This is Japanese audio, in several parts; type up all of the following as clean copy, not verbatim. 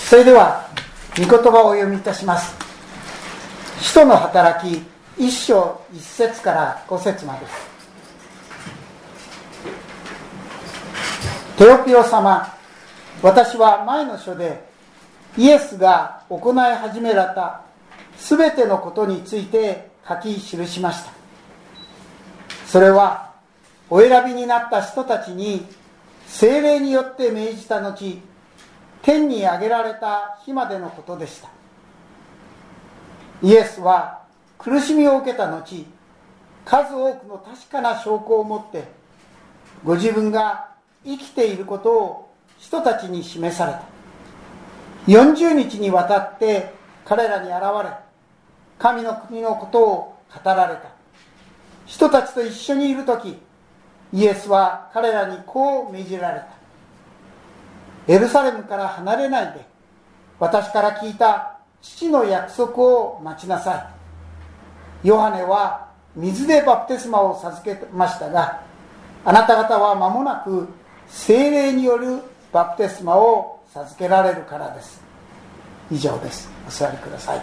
それでは御言葉をお読みいたします。使徒の働き1章1節から5節までです。テオピロ様、私は前の書でイエスが行い始められたすべてのことについて書き記しました。それはお選びになった人たちに聖霊によって命じた後、天に上げられた日までのことでした。イエスは苦しみを受けた後、数多くの確かな証拠を持ってご自分が生きていることを人たちに示された。40日にわたって彼らに現れ、神の国のことを語られた。人たちと一緒にいるとき、イエスは彼らにこう命じられた。エルサレムから離れないで、私から聞いた父の約束を待ちなさい。ヨハネは水でバプテスマを授けましたが、あなた方は間もなく聖霊によるバプテスマを授けられるからです。以上です。お座りください。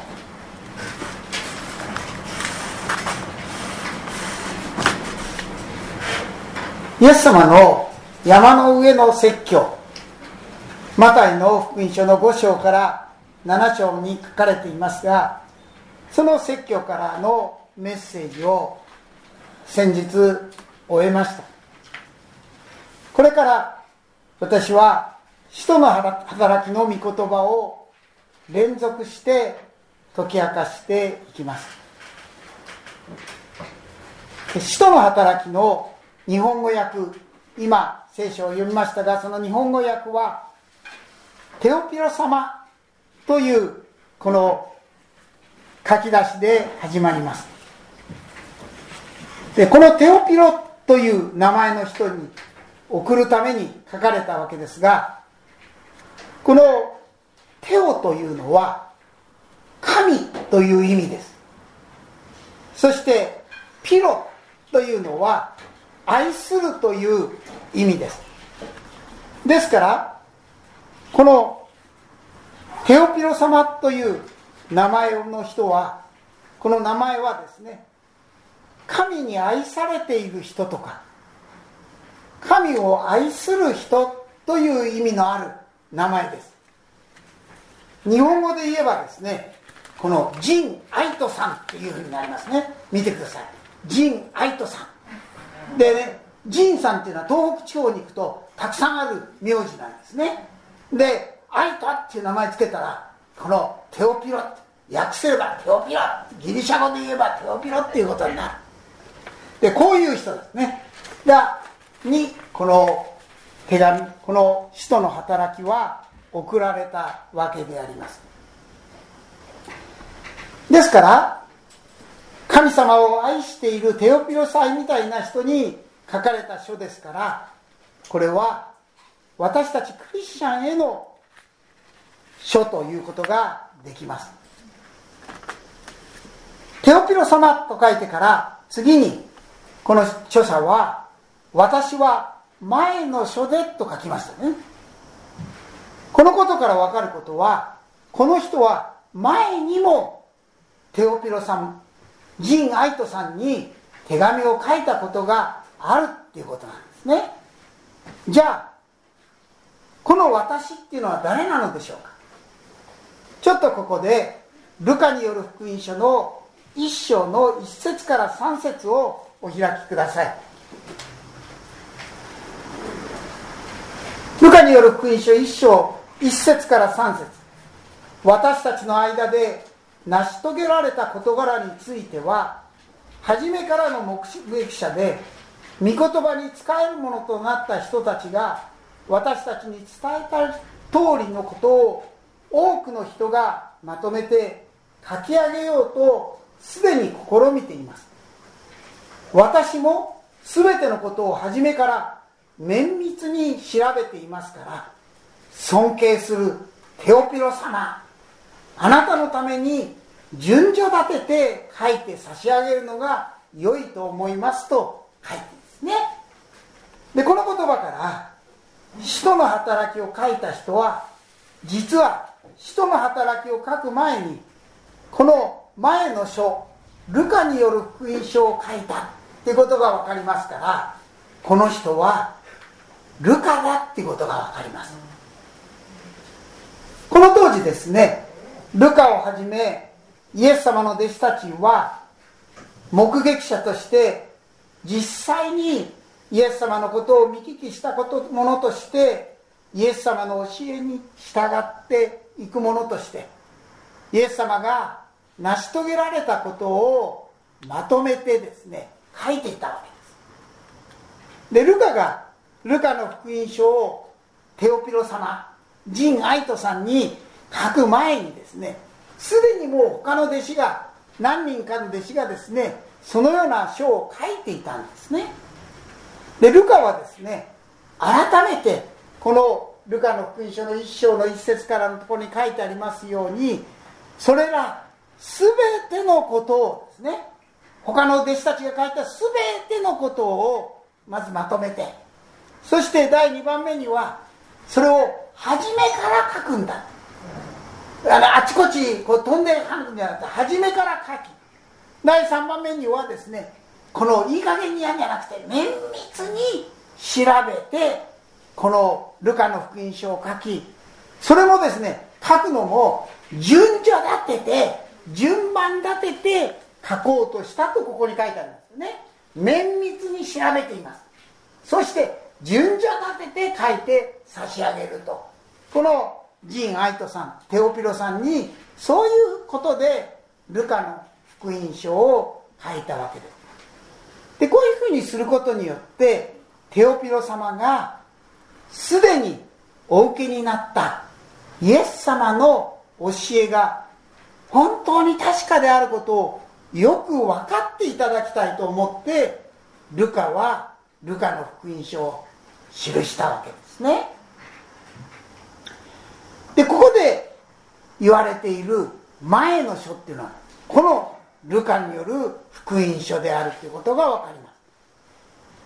イエス様の山の上の説教、マタイの福音書の5章から7章に書かれていますが、その説教からのメッセージを先日終えました。これから私は使徒の働きの御言葉を連続して解き明かしていきます。使徒の働きの日本語訳、今聖書を読みましたが、その日本語訳はテオピロ様というこの書き出しで始まります。で、このテオピロという名前の人に送るために書かれたわけですが、このテオというのは神という意味です。そしてピロというのは愛するという意味です。ですからこのテオピロ様という名前の人は、この名前はですね、神に愛されている人とか神を愛する人という意味のある名前です。日本語で言えばですね、この神愛斗さんっていうふうになりますね。見てください。神愛斗さんでね、神さんっていうのは東北地方に行くとたくさんある名字なんですね。で、愛斗っていう名前つけたら、このテオピロって訳せればテオピロ、ギリシャ語で言えばテオピロっていうことになる。で、こういう人ですねにこの手紙、この使徒の働きは送られたわけであります。ですから神様を愛しているテオピロ祭みたいな人に書かれた書ですから、これは私たちクリスチャンへの書ということができます。テオピロ様と書いてから次にこの著者は、私は前の書でと書きましたね。このことから分かることは、この人は前にもテオピロさん、神愛斗さんに手紙を書いたことがあるっていうことなんですね。じゃあこの私っていうのは誰なのでしょうか。ちょっとここでルカによる福音書の1章の1節から3節をお開きください。ルカによる福音書1章1節から3節、私たちの間で成し遂げられた事柄については、初めからの目撃者で御言葉に仕えるものとなった人たちが私たちに伝えた通りのことを多くの人がまとめて書き上げようとすでに試みています。私もすべてのことを初めから綿密に調べていますから、尊敬するテオピロ様、あなたのために順序立てて書いて差し上げるのが良いと思いますと書いてるんですね。で、この言葉から使徒の働きを書いた人は実は使徒の働きを書く前にこの前の書ルカによる福音書を書いたってことが分かりますから、この人はルカだってことが分かります。この当時ですね、ルカをはじめイエス様の弟子たちは目撃者として実際にイエス様のことを見聞きしたものとして、イエス様の教えに従っていくものとして、イエス様が成し遂げられたことをまとめてですね書いていたわけです。でルカがルカの福音書をテオピロ様、ジン・アイトさんに書く前にですね、すでにもう他の弟子が、何人かの弟子がですねそのような書を書いていたんですね。でルカはですね改めてこのルカの福音書の1章の1節からのところに書いてありますように、それら全てのことをですね、他の弟子たちが書いた全てのことをまずまとめて、そして第2番目にはそれを初めから書くんだ。あちこちこう飛んで書くんじゃなくて初めから書き、第3番目にはですね、このいい加減にやんじゃなくて綿密に調べてこのルカの福音書を書き、それもですね書くのも順序立てて順番立てて書こうとしたとここに書いてあるんですよね。綿密に調べています。そして順序立てて書いて差し上げると、このジン・アイトさん、テオピロさんにそういうことでルカの福音書を書いたわけです。でこういうふうにすることによってテオピロ様がすでにお受けになったイエス様の教えが本当に確かであることをよく分かっていただきたいと思ってルカはルカの福音書を記したわけですね。でここで言われている前の書っていうのはこのルカによる福音書であるということが分かります。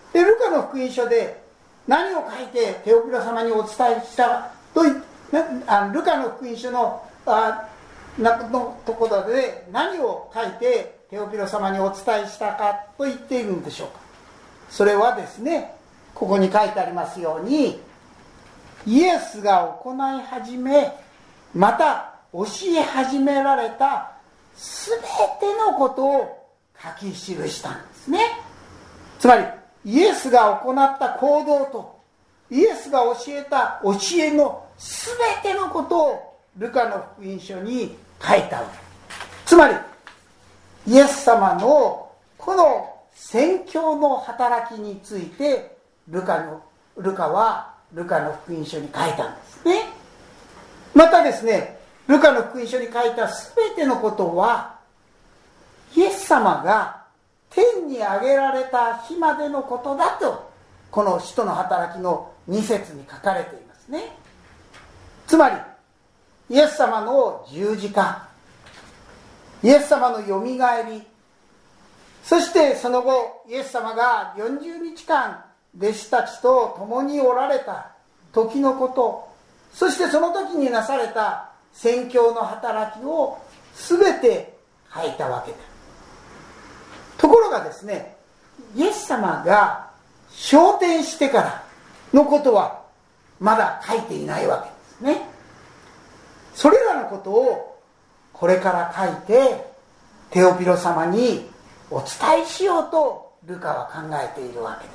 でルカの福音書で何を書いてテオピロ様にお伝えしたとルカの福音書のところで何を書いてテオピロ様にお伝えしたかと言っているんでしょうか。それはですね、ここに書いてありますように、イエスが行い始めまた教え始められた全てのことを書き記したんですね。つまりイエスが行った行動とイエスが教えた教えの全てのことをルカの福音書に書いたわけ。つまりイエス様のこの宣教の働きについてルカはルカの福音書に書いたんですね。またですね、ルカの福音書に書いた全てのことはイエス様が天に上げられた日までのことだと、この使徒の働きの2節に書かれていますね。つまりイエス様の十字架、イエス様のよみがえり、そしてその後イエス様が40日間弟子たちと共におられた時のこと、そしてその時になされた宣教の働きを全て書いたわけです。ところがですね、イエス様が昇天してからのことはまだ書いていないわけですね。それらのことをこれから書いてテオピロ様にお伝えしようとルカは考えているわけです。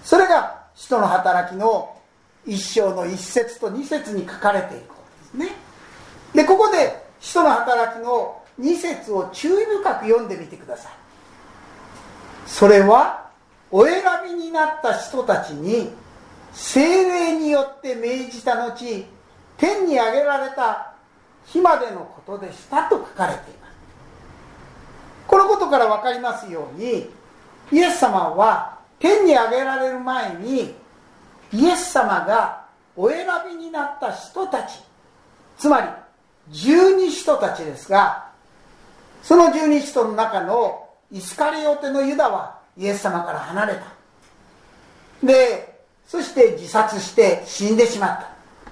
それが使徒の働きの1章の1節と2節に書かれていることですね。でここで使徒の働きの2節を注意深く読んでみてください。それはお選びになった人たちに聖霊によって命じた後天に上げられた日までのことでしたと書かれています。このことから分かりますように、イエス様は天に上げられる前にイエス様がお選びになった人たち、つまり十二使徒たちですが、その十二使徒の中のイスカリオテのユダはイエス様から離れた。でそして自殺して死んでしまった。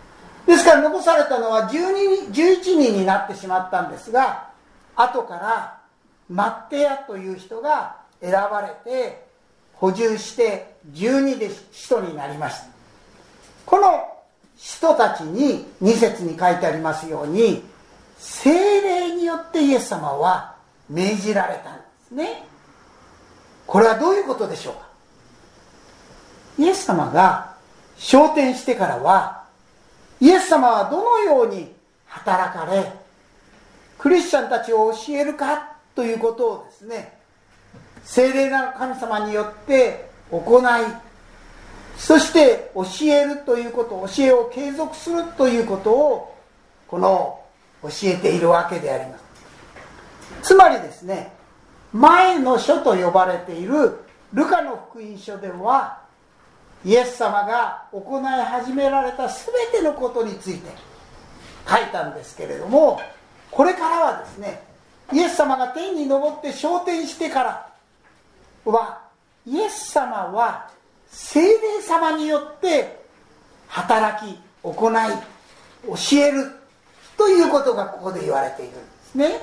ですから残されたのは11人になってしまったんですが、後からマッテアという人が選ばれて補充して12で使徒になりました。この人たちに2節に書いてありますように、聖霊によってイエス様は命じられたんですね。これはどういうことでしょうか。イエス様が昇天してからは、イエス様はどのように働かれ、クリスチャンたちを教えるかということをですね、聖霊なる神様によって行い、そして教えるということ、教えを継続するということを教えているわけであります。つまりですね、前の書と呼ばれているルカの福音書では、イエス様が行い始められた全てのことについて書いたんですけれども、これからはですね、イエス様が天に昇って昇天してからは、イエス様は聖霊様によって働き、行い、教えるということがここで言われているんですね。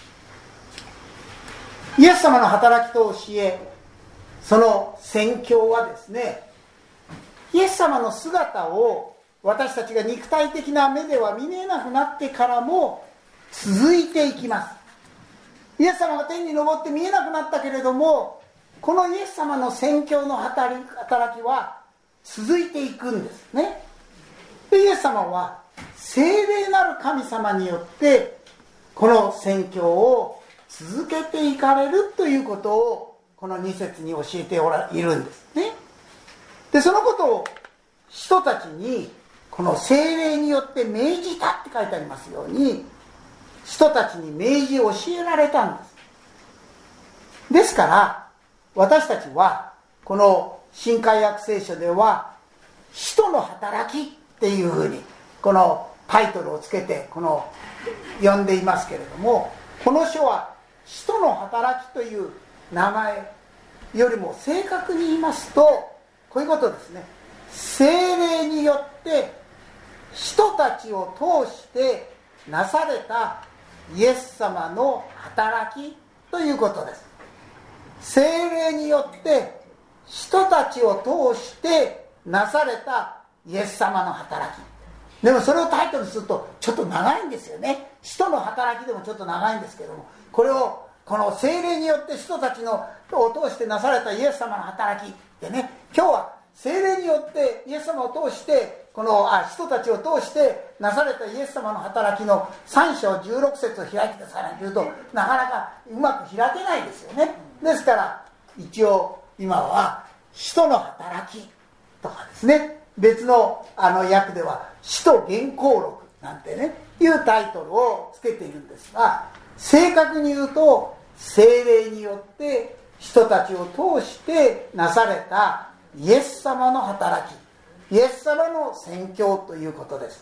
イエス様の働きと教え、その宣教はですね、イエス様の姿を私たちが肉体的な目では見えなくなってからも続いていきます。イエス様が天に昇って見えなくなったけれども、このイエス様の宣教の働きは続いていくんですね。で、イエス様は聖霊なる神様によってこの宣教を続けていかれるということをこの2節に教えているんですね。で、そのことを人たちにこの聖霊によって命じたって書いてありますように、人たちに命じ教えられたんです。ですから私たちはこの新海約聖書では使徒の働きっていうふうにこのタイトルをつけて呼んでいますけれども、この書は使徒の働きという名前よりも正確に言いますとこういうことですね。聖霊によって人たちを通してなされたイエス様の働きということです。聖霊によって人たちを通してなされたイエス様の働き。でもそれをタイトルするとちょっと長いんですよね。人の働きでもちょっと長いんですけども、これをこの聖霊によって人たちを通してなされたイエス様の働きでね、今日は聖霊によってイエス様を通して人たちを通してなされたイエス様の働きの3章16節を開いてくださいなんて言うとなかなかうまく開けないですよね。ですから一応今は使徒の働きとかですね、別の訳では使徒原稿録なんてねいうタイトルをつけているんですが、正確に言うと聖霊によって人たちを通してなされたイエス様の働き、イエス様の宣教ということです。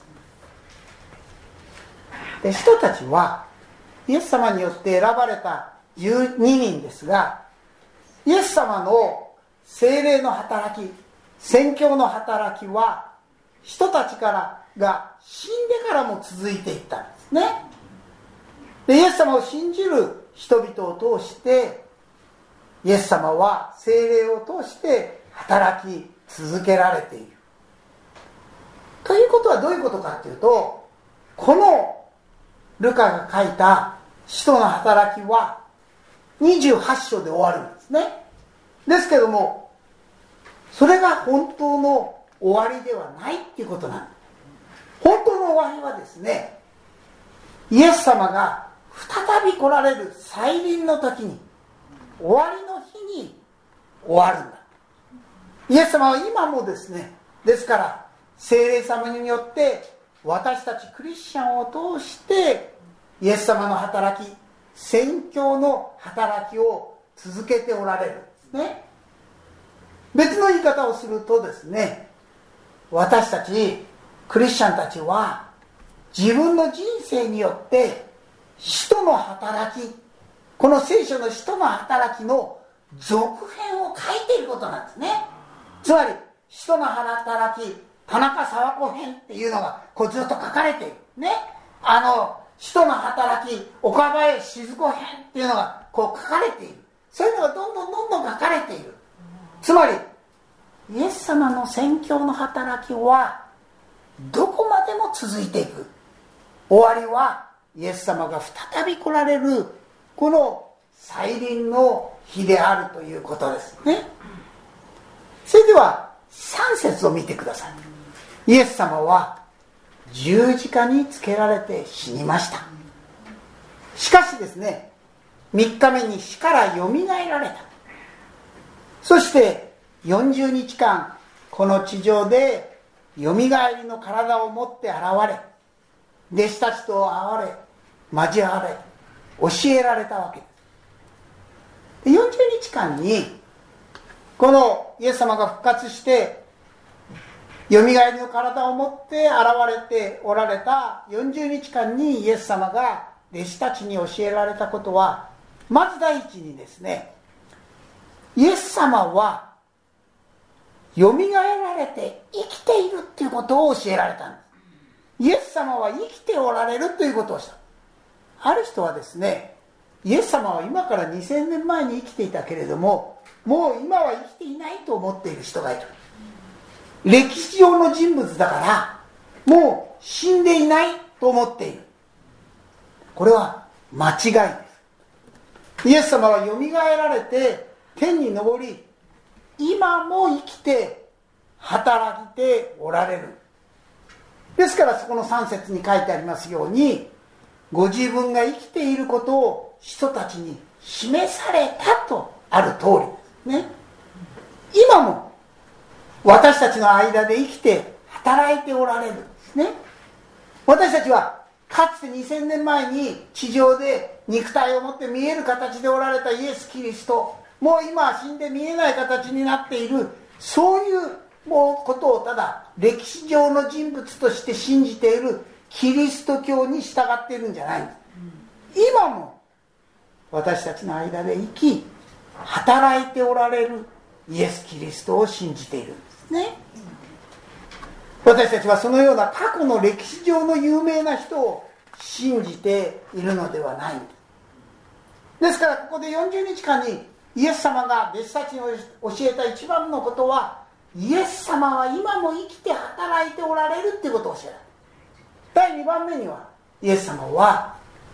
で、人たちはイエス様によって選ばれた12人ですが、イエス様の聖霊の働き、宣教の働きは人たちが死んでからも続いていったんですね。で、イエス様を信じる人々を通してイエス様は聖霊を通して働き続けられているということはどういうことかというと、このルカが書いた使徒の働きは28章で終わるんですね。ですけどもそれが本当の終わりではないっていうことなんです。本当の終わりはですね、イエス様が再び来られる再臨の時に、終わりの日に終わるんだ。イエス様は今もですね、ですから聖霊様によって私たちクリスチャンを通してイエス様の働き、宣教の働きを続けておられるんですね。別の言い方をするとですね、私たちクリスチャンたちは自分の人生によって使徒の働き、この聖書の使徒の働きの続編を書いていることなんですね。つまり使徒の働き田中沢子編っていうのがこうずっと書かれているね。使徒の働き岡林静子編っていうのがこう書かれている。そういうのがどんどん書かれている。つまりイエス様の宣教の働きはどこまでも続いていく。終わりはイエス様が再び来られるこの再臨の日であるということですね。それでは3節を見てください。イエス様は十字架につけられて死にました。しかしですね、3日目に死からよみがえられた。そして40日間この地上でよみがえりの体を持って現れ、弟子たちと会われ交われ教えられたわけです。40日間にこのイエス様が復活してよみがえりの体を持って現れておられた40日間にイエス様が弟子たちに教えられたことは、まず第一にですね、イエス様はよみがえられて生きているということを教えられたんです。イエス様は生きておられるということをした。ある人はですね、イエス様は今から2000年前に生きていたけれども、もう今は生きていないと思っている人がいる。歴史上の人物だからもう死んでいないと思っている。これは間違いです。イエス様はよみがえられて天に昇り、今も生きて働いておられる。ですからそこの3節に書いてありますように、ご自分が生きていることを人たちに示されたとある通りですね。今も私たちの間で生きて働いておられるんですね。私たちはかつて2000年前に地上で肉体を持って見える形でおられたイエス・キリスト、もう今は死んで見えない形になっている、そういうことをただ歴史上の人物として信じているキリスト教に従っているんじゃないんです。今も私たちの間で生き働いておられるイエス・キリストを信じているんですね。私たちはそのような過去の歴史上の有名な人を信じているのではないんです。ですからここで40日間にイエス様が弟子たちに教えた一番のことは、イエス様は今も生きて働いておられるということを教えられる。第2番目にはイエス様は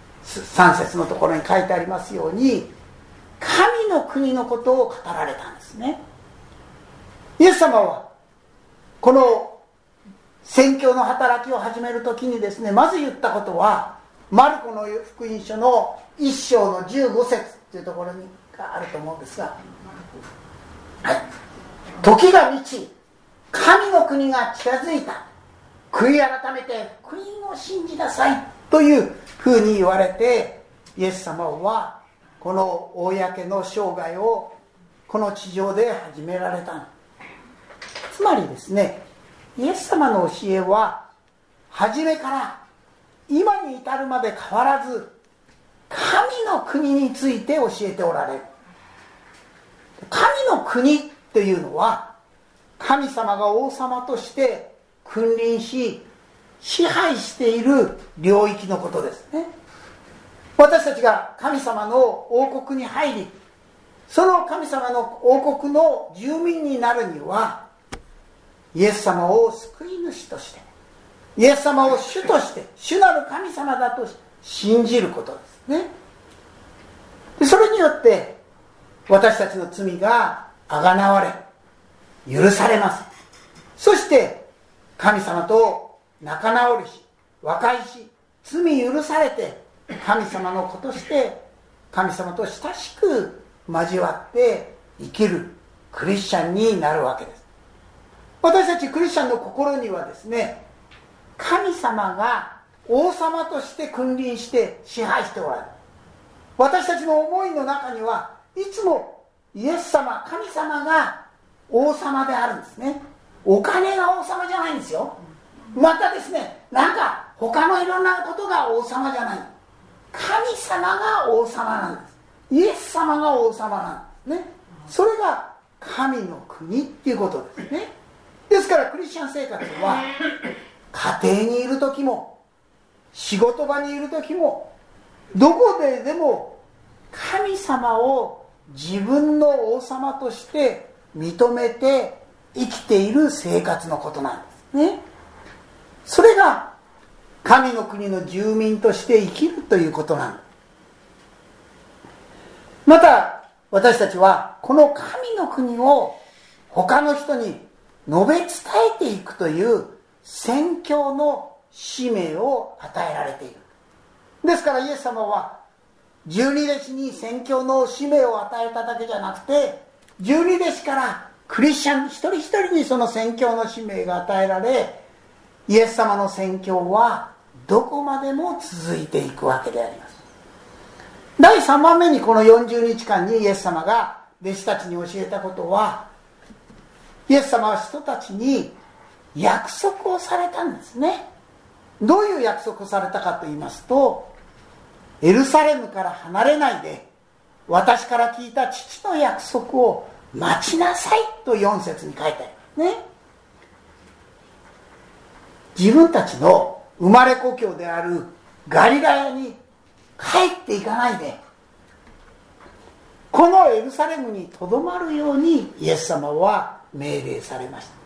3節のところに書いてありますように、神の国のことを語られたんですね。イエス様はこの宣教の働きを始めるときにですね、まず言ったことは、マルコの福音書の1章の15節というところにがあると思うんですが、はい、時が満ち神の国が近づいた、悔い改めて福音を信じなさいというふうに言われて、イエス様はこの公の生涯をこの地上で始められた。つまりですね、イエス様の教えは初めから今に至るまで変わらず神の国について教えておられる。神の国というのは神様が王様として君臨し支配している領域のことですね。私たちが神様の王国に入り、その神様の王国の住民になるには、イエス様を救い主として、イエス様を主として主なる神様だと信じることですね。でそれによって私たちの罪があがなわれ許されます。そして神様と仲直りし和解し、罪許されて神様の子として神様と親しく交わって生きるクリスチャンになるわけです。私たちクリスチャンの心にはですね、神様が王様として君臨して支配しておられる。私たちの思いの中にはいつもイエス様、神様が王様であるんですね。お金が王様じゃないんですよ。またですね、なんか他のいろんなことが王様じゃない。神様が王様なんです。イエス様が王様なんですね。それが神の国っていうことですね。でですからクリスチャン生活は家庭にいる時も仕事場にいる時もどこででも神様を自分の王様として認めて生きている生活のことなんですね。それが神の国の住民として生きるということなんです。また私たちはこの神の国を他の人に述べ伝えていくという宣教の使命を与えられている。ですからイエス様は十二弟子に宣教の使命を与えただけじゃなくて、十二弟子からクリスチャン一人一人にその宣教の使命が与えられ、イエス様の宣教はどこまでも続いていくわけであります。第3番目にこの40日間にイエス様が弟子たちに教えたことは、イエス様は人たちに約束をされたんですね。どういう約束をされたかと言いますと、エルサレムから離れないで私から聞いた父の約束を待ちなさいと4節に書いてあるね。自分たちの生まれ故郷であるガリラヤに帰っていかないで、このエルサレムにとどまるようにイエス様は命令されました。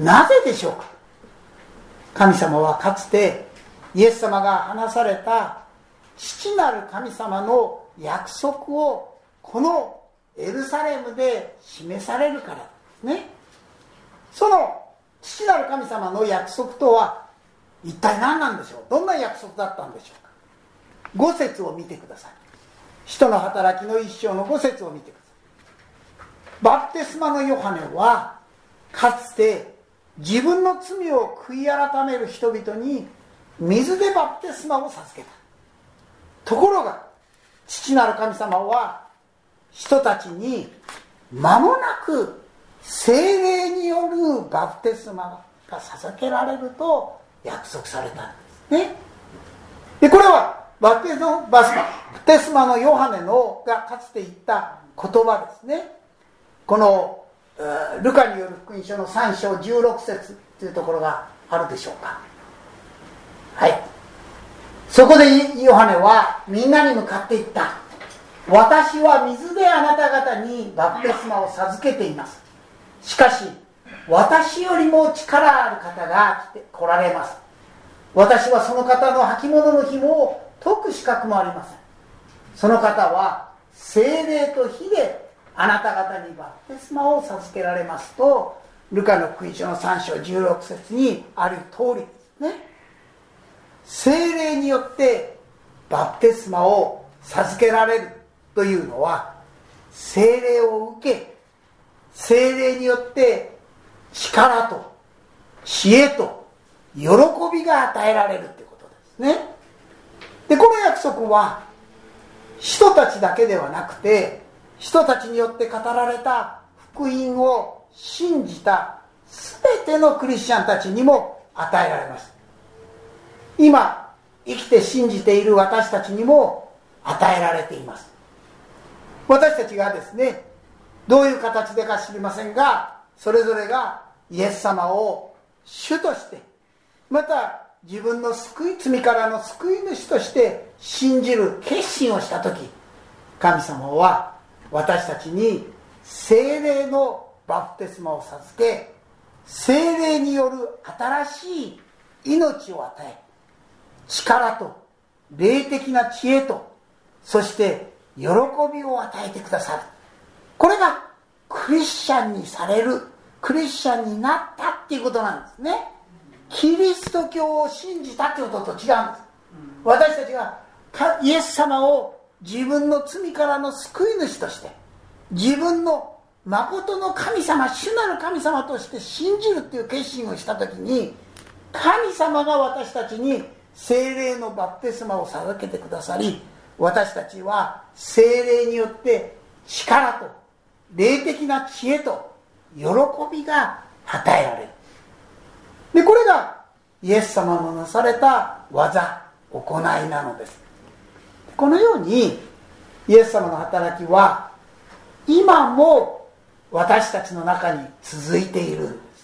なぜでしょうか。神様はかつてイエス様が話された父なる神様の約束をこのエルサレムで示されるからですね。その父なる神様の約束とは一体何なんでしょう。どんな約束だったんでしょうか。5節を見てください。使徒の働きの1章の5節を見てください。バプテスマのヨハネはかつて自分の罪を悔い改める人々に水でバプテスマを授けた。ところが父なる神様は人たちに間もなく聖霊によるバプテスマが授けられると約束されたんですね。でこれはバプテスマのヨハネのがかつて言った言葉ですね。このルカによる福音書の3章16節というところがあるでしょうか。はい。そこでヨハネはみんなに向かって言った。私は水であなた方にバプテスマを授けています。しかし私よりも力ある方が来られます。私はその方の履物の紐を解く資格もありません。その方は聖霊と火であなた方にバプテスマを授けられますと、ルカの福音書の3章16節にある通りですね。聖霊によってバプテスマを授けられるというのは、聖霊を受け、聖霊によって力と知恵と喜びが与えられるということですね。でこの約束は人たちだけではなくて、人たちによって語られた福音を信じた全てのクリスチャンたちにも与えられます。今生きて信じている私たちにも与えられています。私たちがですね、どういう形でか知りませんが、それぞれがイエス様を主として、また自分の罪からの救い主として信じる決心をしたとき、神様は私たちに聖霊のバプテスマを授け、聖霊による新しい命を与え、力と霊的な知恵と、そして喜びを与えてくださる。これがクリスチャンにされる、クリスチャンになったっていうことなんですね。キリスト教を信じたっていうことと違うんです。私たちがイエス様を自分の罪からの救い主として、自分の誠の神様、主なる神様として信じるっていう決心をしたときに、神様が私たちに聖霊のバプテスマを授けてくださり、私たちは聖霊によって力と霊的な知恵と喜びが与えられる。でこれがイエス様のなされた技、行いなのです。このようにイエス様の働きは今も私たちの中に続いているんです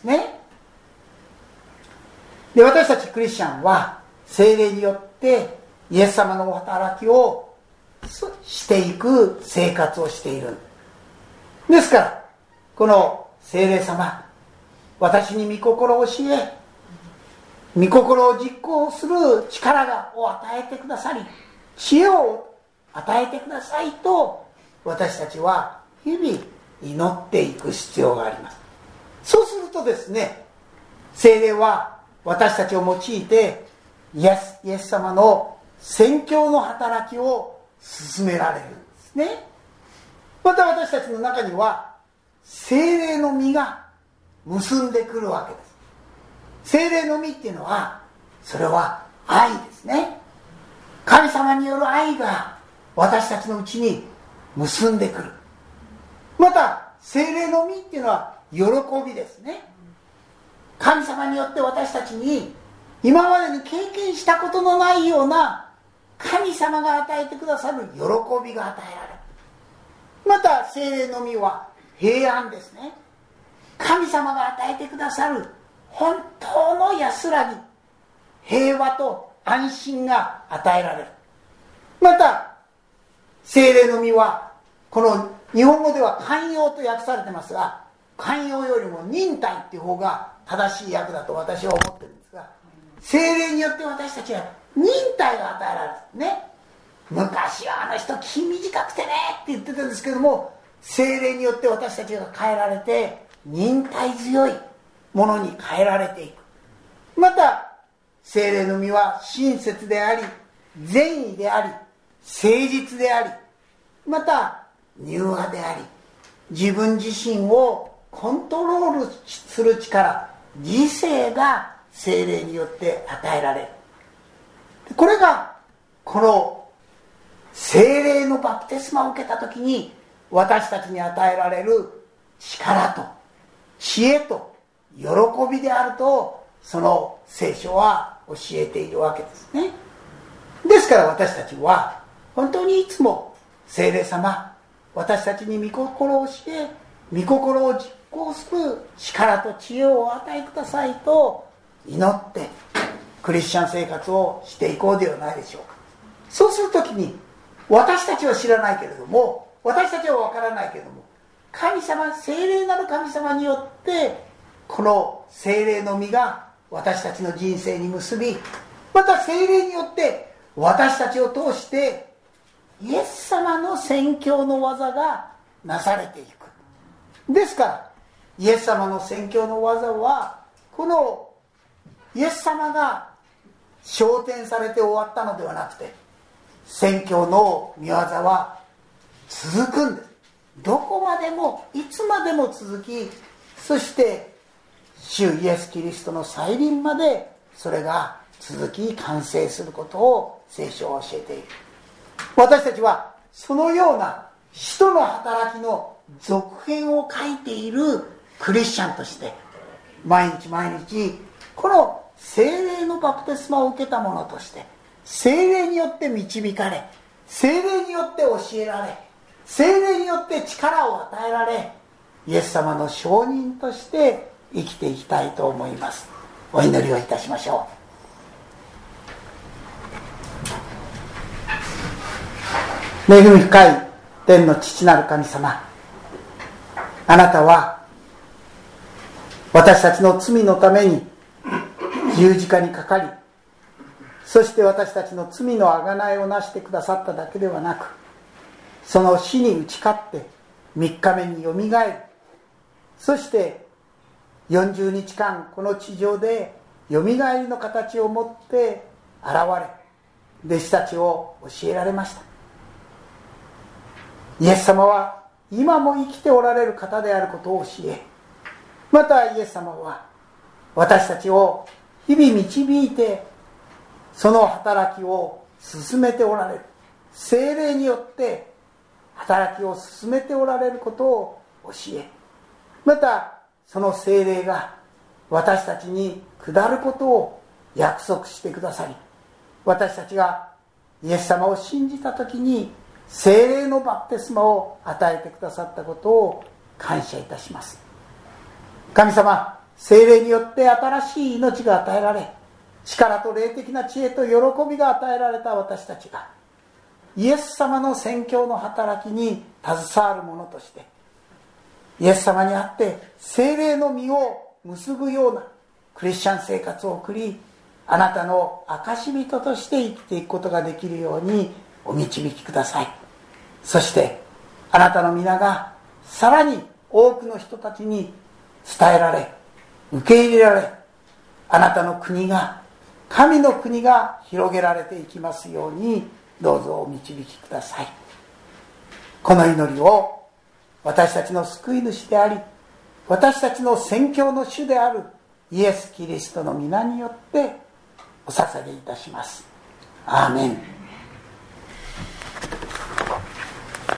ですね。で、私たちクリスチャンは聖霊によってイエス様のお働きをしていく生活をしている。ですからこの聖霊様、私に御心を教え、御心を実行する力を与えてくださり、知恵を与えてくださいと私たちは日々祈っていく必要があります。そうするとですね、聖霊は私たちを用いてイエス様の宣教の働きを進められるんですね。また私たちの中には聖霊の実が結んでくるわけです。聖霊の実っていうのは、それは愛ですね。神様による愛が私たちのうちに結んでくる。また聖霊の実っていうのは喜びですね。神様によって私たちに今までに経験したことのないような神様が与えてくださる喜びが与えられる。また聖霊の実は平安ですね。神様が与えてくださる本当の安らぎ、平和と安心が与えられる。また聖霊の実は、この日本語では寛容と訳されてますが、寛容よりも忍耐っていう方が正しい訳だと私は思ってるんですが、聖霊によって私たちは忍耐が与えられるね。昔はあの人気短くてねって言ってたんですけども、聖霊によって私たちが変えられて忍耐強いものに変えられていく。また聖霊の実は親切であり、善意であり、誠実であり、また柔和であり、自分自身をコントロールする力、理性が聖霊によって与えられる。これがこの聖霊のバプテスマを受けた時に私たちに与えられる力と知恵と喜びであると、その聖書は教えているわけですね。ですから私たちは本当にいつも聖霊様、私たちに御心を教え、御心を実行する力と知恵をお与えくださいと祈ってクリスチャン生活をしていこうではないでしょうか。そうするときに私たちは知らないけれども、私たちは分からないけれども、神様、聖霊なる神様によってこの聖霊の実が私たちの人生に結び、また聖霊によって私たちを通してイエス様の宣教の技がなされていく。ですからイエス様の宣教の技は、このイエス様が昇天されて終わったのではなくて、宣教の御業は続くんです。どこまでもいつまでも続き、そして主イエスキリストの再臨までそれが続き完成することを聖書は教えている。私たちはそのような使徒の働きの続編を書いているクリスチャンとして、毎日毎日この聖霊のバプテスマを受けた者として、聖霊によって導かれ、聖霊によって教えられ、聖霊によって力を与えられ、イエス様の証人として生きていきたいと思います。お祈りをいたしましょう。恵み深い天の父なる神様、あなたは私たちの罪のために十字架にかかり、そして私たちの罪の贖いをなしてくださっただけではなく、その死に打ち勝って3日目によみがえる。そして40日間この地上でよみがえりの形を持って現れ、弟子たちを教えられました。イエス様は今も生きておられる方であることを教え、またイエス様は私たちを日々導いて、その働きを進めておられる。聖霊によって働きを進めておられることを教え、またその聖霊が私たちに下ることを約束してくださり、私たちがイエス様を信じたときに聖霊のバプテスマを与えてくださったことを感謝いたします。神様、 聖霊によって新しい命が与えられ、力と霊的な知恵と喜びが与えられた私たちが、イエス様の宣教の働きに携わる者として、イエス様にあって聖霊の実を結ぶようなクリスチャン生活を送り、あなたの証人として生きていくことができるようにお導きください。そしてあなたの皆がさらに多くの人たちに伝えられ、受け入れられ、あなたの国が、神の国が広げられていきますように、どうぞお導きください。この祈りを私たちの救い主であり、私たちの宣教の主であるイエス・キリストの皆によってお捧げいたします。アーメン。